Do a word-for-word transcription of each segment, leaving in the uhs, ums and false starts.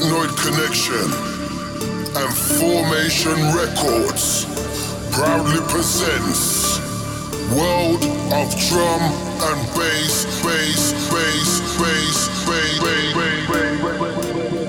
Technoid Connection and Formation Records proudly presents World of Drum and Bass, Bass, Bass, Bass, Bass, Bass, Bass, Bass.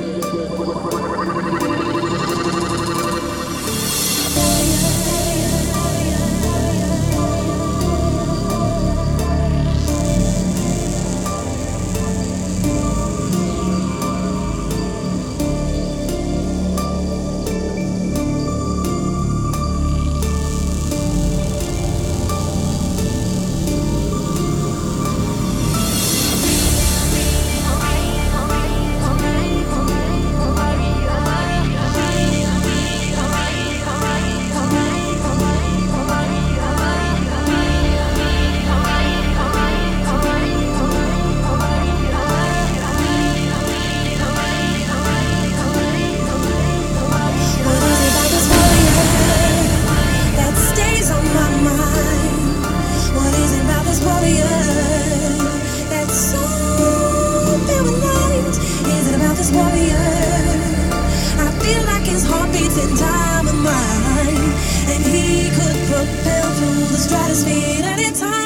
In time and mind, and he could propel through the stratosphere at any time.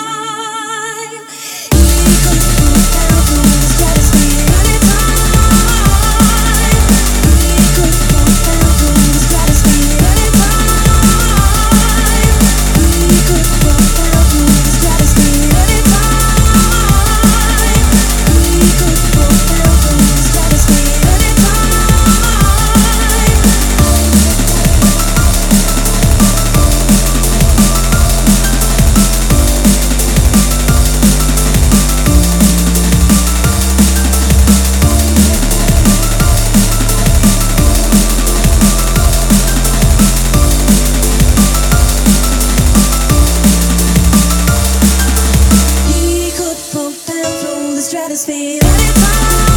He could propel through the stratosphere at any time. He could propel through the stratosphere at any time. He could propel through the stratosphere at any time. He could propel through the stratosphere at any time. Stratosphere anytime.